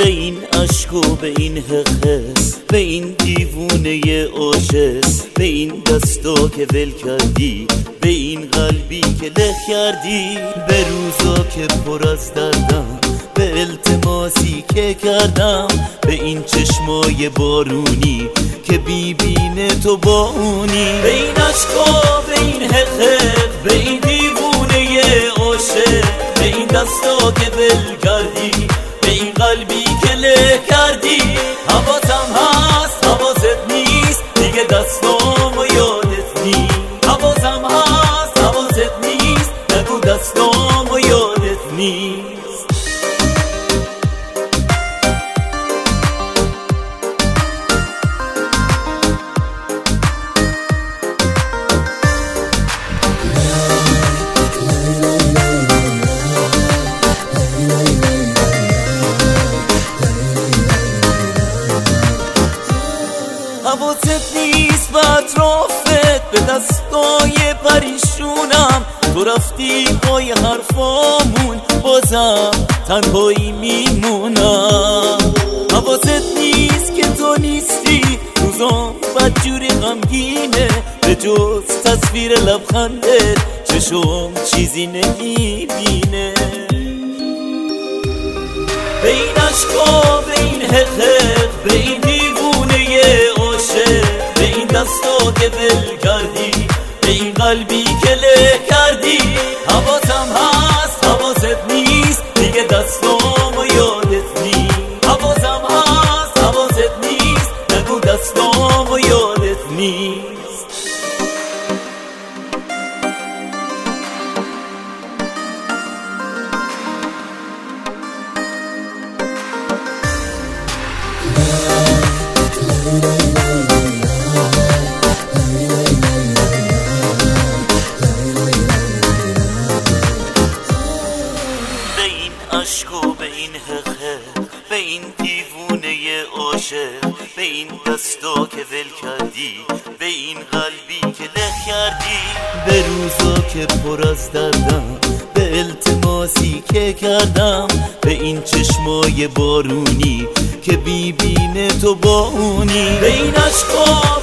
به این عشق و به این حقه، به این دیوونه عاشق، به این دستا که ول کردی، به این قلبی که له کردی، به روزا که پر از دردم، به التماسی که کردم، به این چشمای بارونی که بیبینه تو با اونی، به این عشقا، به این حقه، به این دیوونه عاشق، به این دستا که ول کردی، به این قلبی که له کردی. حواسم هست حواست نیست دیگه، دستام و یادت نیست. حواسم هست حواست نیست، نگو دستام و یادت نیست. حواست نیست به اطرافت، به دستای پریشونم تو رفتی پای حرفامون، بازم تنهایی میمونم. حواست نیست که تو نیستی، روزام بدجوری غمگینه، به جز تصویر لبخندت چشم چیزی نمیبینه. به این عشقا، به این حقه، به این دیوونه عاشق، به این دستا که ول کردی، به این قلبی که له کردی. حواسم هست حواست نیست دیگه، دستام و یادت نیست. حواسم هست حواست نیست، نگو دستام و یادت نیست. عشق و به این حقه، به این دیوونه عاشق، به این دستا که ول کردی، به این قلبی که له کردی، به روزا که پر از دردم، به التماسی که کردم، به این چشمای بارونی که بیبینه تو با اونی، به این عشقا،